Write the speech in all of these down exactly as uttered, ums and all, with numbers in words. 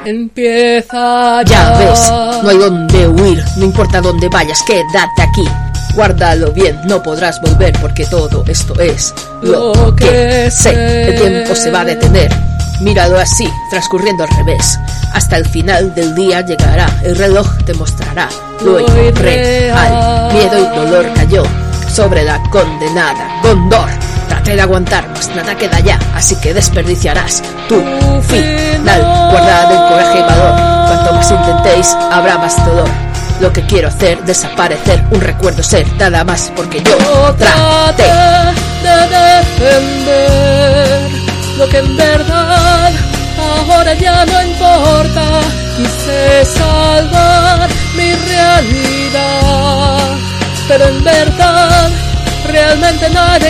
Empieza ya. Ya ves, no hay donde huir, no importa dónde vayas, quédate aquí. Guárdalo bien, no podrás volver porque todo esto es lo, lo que, que sé. El tiempo se va a detener, míralo así, transcurriendo al revés. Hasta el final del día llegará, el reloj te mostrará lo irreal. Miedo y dolor cayó sobre la condenada Gondor. Traté de aguantar, mas nada queda ya, así que desperdiciarás tu final. Guardad el coraje y valor, cuanto más intentéis, habrá más dolor. Lo que quiero hacer, desaparecer, un recuerdo ser, nada más porque yo traté de defender lo que en verdad ahora ya no importa. Quise salvar mi realidad, pero en verdad realmente nada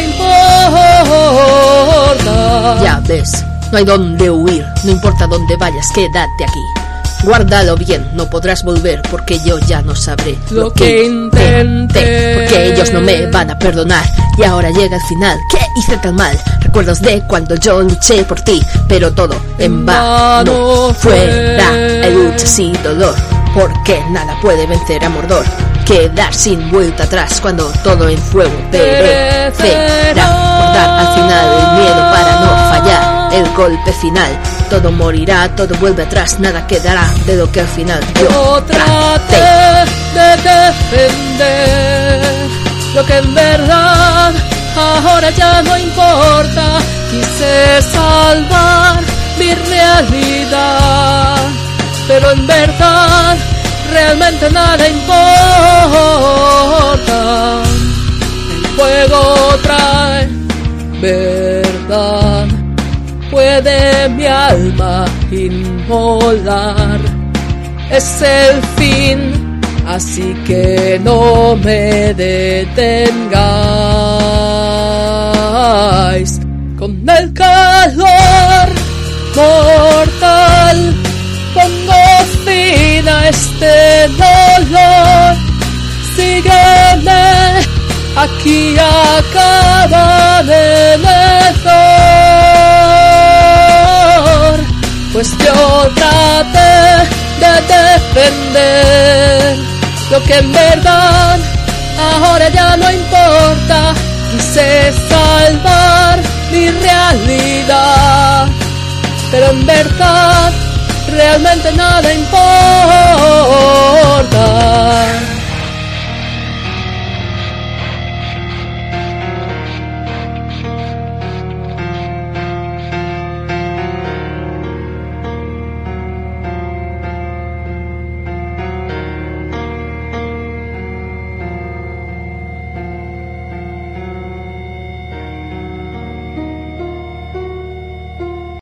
importa. Ya ves, no hay donde huir, no importa dónde vayas, quédate aquí. Guárdalo bien, no podrás volver porque yo ya no sabré lo, lo que intenté, porque ellos no me van a perdonar. Y ahora llega el final, ¿qué hice tan mal? Recuerdos de cuando yo luché por ti, pero todo en vano. Fuera, hay luchas y dolor, porque nada puede vencer a Mordor. Quedar sin vuelta atrás cuando todo en fuego perecerá. Guardar al final el miedo para no fallar. El golpe final, todo morirá, todo vuelve atrás, nada quedará de lo que al final yo traté de defender lo que en verdad ahora ya no importa. Quise salvar mi realidad, pero en verdad realmente nada importa. El fuego trae verdad, puede mi alma inmolar. Es el fin, así que no me detengáis. Con el calor mortal pongo fin a este dolor. Sígueme, aquí acaba de mejor. Pues yo traté de defender lo que en verdad ahora ya no importa. Quise salvar mi realidad, pero en verdad realmente nada importa.